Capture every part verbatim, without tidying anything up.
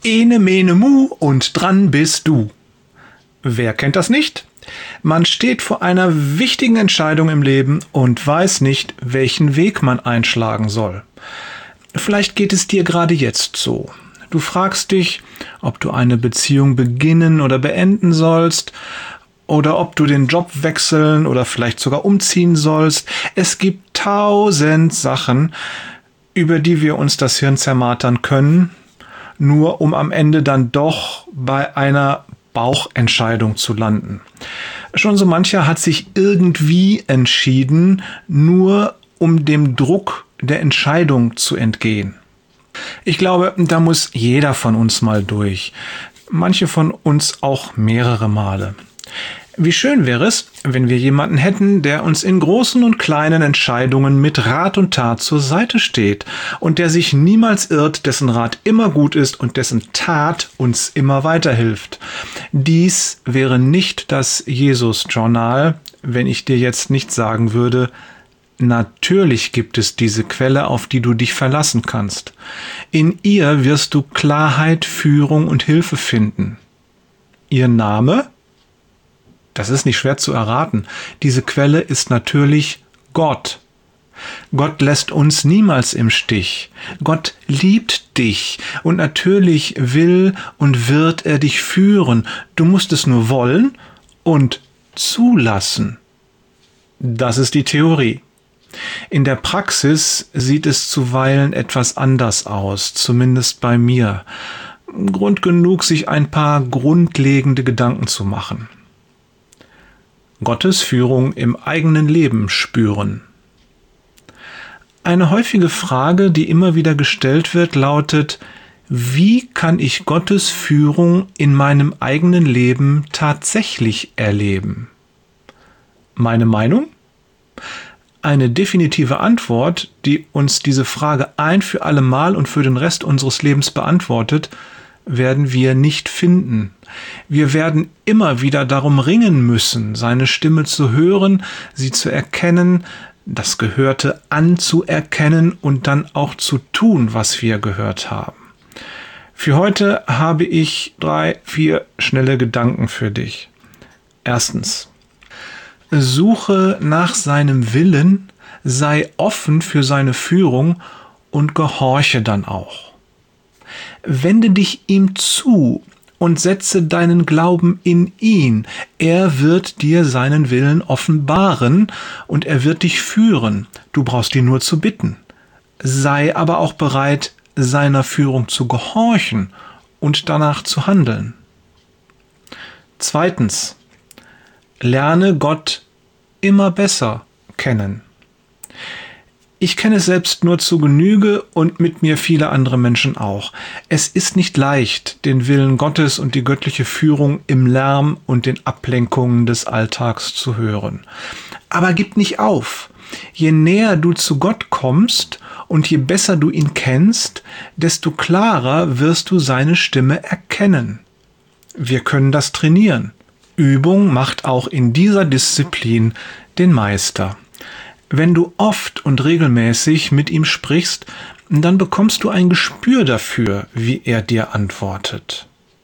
Ene, mene, mu und dran bist du. Wer kennt das nicht? Man steht vor einer wichtigen Entscheidung im Leben und weiß nicht, welchen Weg man einschlagen soll. Vielleicht geht es dir gerade jetzt so. Du fragst dich, ob du eine Beziehung beginnen oder beenden sollst oder ob du den Job wechseln oder vielleicht sogar umziehen sollst. Es gibt tausend Sachen, über die wir uns das Hirn zermartern können, nur um am Ende dann doch bei einer Bauchentscheidung zu landen. Schon so mancher hat sich irgendwie entschieden, nur um dem Druck der Entscheidung zu entgehen. Ich glaube, da muss jeder von uns mal durch. Manche von uns auch mehrere Male. Wie schön wäre es, wenn wir jemanden hätten, der uns in großen und kleinen Entscheidungen mit Rat und Tat zur Seite steht und der sich niemals irrt, dessen Rat immer gut ist und dessen Tat uns immer weiterhilft. Dies wäre nicht das Jesus-Journal, wenn ich dir jetzt nicht sagen würde, natürlich gibt es diese Quelle, auf die du dich verlassen kannst. In ihr wirst du Klarheit, Führung und Hilfe finden. Ihr Name? Das ist nicht schwer zu erraten. Diese Quelle ist natürlich Gott. Gott lässt uns niemals im Stich. Gott liebt dich und natürlich will und wird er dich führen. Du musst es nur wollen und zulassen. Das ist die Theorie. In der Praxis sieht es zuweilen etwas anders aus, zumindest bei mir. Grund genug, sich ein paar grundlegende Gedanken zu machen. Gottes Führung im eigenen Leben spüren. Eine häufige Frage, die immer wieder gestellt wird, lautet: Wie kann ich Gottes Führung in meinem eigenen Leben tatsächlich erleben? Meine Meinung? Eine definitive Antwort, die uns diese Frage ein für alle Mal und für den Rest unseres Lebens beantwortet, werden wir nicht finden. Wir werden immer wieder darum ringen müssen, seine Stimme zu hören, sie zu erkennen, das Gehörte anzuerkennen und dann auch zu tun, was wir gehört haben. Für heute habe ich drei, vier schnelle Gedanken für dich. Erstens: Suche nach seinem Willen, sei offen für seine Führung und gehorche dann auch. Wende dich ihm zu und setze deinen Glauben in ihn. Er wird dir seinen Willen offenbaren und er wird dich führen. Du brauchst ihn nur zu bitten. Sei aber auch bereit, seiner Führung zu gehorchen und danach zu handeln. Zweitens: Lerne Gott immer besser kennen. Ich kenne es selbst nur zu Genüge und mit mir viele andere Menschen auch. Es ist nicht leicht, den Willen Gottes und die göttliche Führung im Lärm und den Ablenkungen des Alltags zu hören. Aber gib nicht auf. Je näher du zu Gott kommst und je besser du ihn kennst, desto klarer wirst du seine Stimme erkennen. Wir können das trainieren. Übung macht auch in dieser Disziplin den Meister. Wenn du oft und regelmäßig mit ihm sprichst, dann bekommst du ein Gespür dafür, wie er dir antwortet.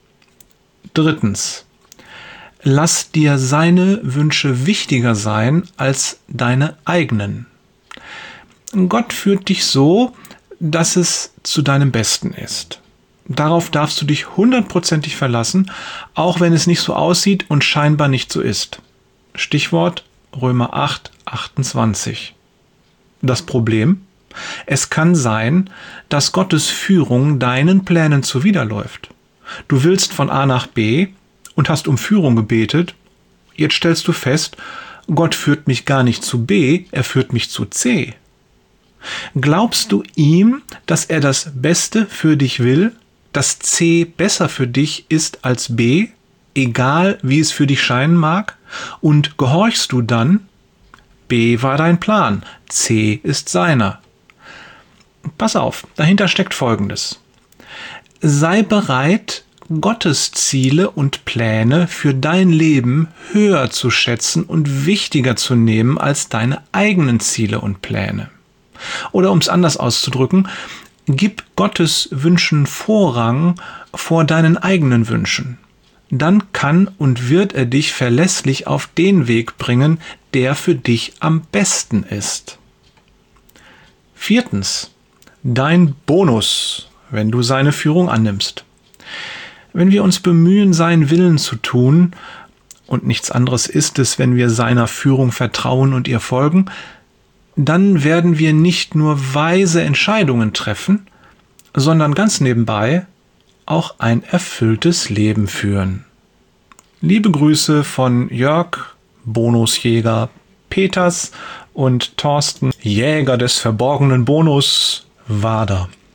Drittens: Lass dir seine Wünsche wichtiger sein als deine eigenen. Gott führt dich so, dass es zu deinem Besten ist. Darauf darfst du dich hundertprozentig verlassen, auch wenn es nicht so aussieht und scheinbar nicht so ist. Stichwort Römer acht, achtundzwanzig. Das Problem? Es kann sein, dass Gottes Führung deinen Plänen zuwiderläuft. Du willst von A nach B und hast um Führung gebetet. Jetzt stellst du fest, Gott führt mich gar nicht zu B, er führt mich zu C. Glaubst du ihm, dass er das Beste für dich will, dass C besser für dich ist als B, egal wie es für dich scheinen mag? Und gehorchst du dann? B war dein Plan, C ist seiner. Pass auf, dahinter steckt Folgendes. Sei bereit, Gottes Ziele und Pläne für dein Leben höher zu schätzen und wichtiger zu nehmen als deine eigenen Ziele und Pläne. Oder um es anders auszudrücken, Gib Gottes Wünschen Vorrang vor deinen eigenen Wünschen. Dann kann und wird er dich verlässlich auf den Weg bringen, der für dich am besten ist. Viertens. Dein Bonus, wenn du seine Führung annimmst. Wenn wir uns bemühen, seinen Willen zu tun, und nichts anderes ist es, wenn wir seiner Führung vertrauen und ihr folgen, dann werden wir nicht nur weise Entscheidungen treffen, sondern ganz nebenbei auch ein erfülltes Leben führen. Liebe Grüße von Jörg, Bonusjäger Peters und Thorsten, Jäger des verborgenen Bonus, Wader.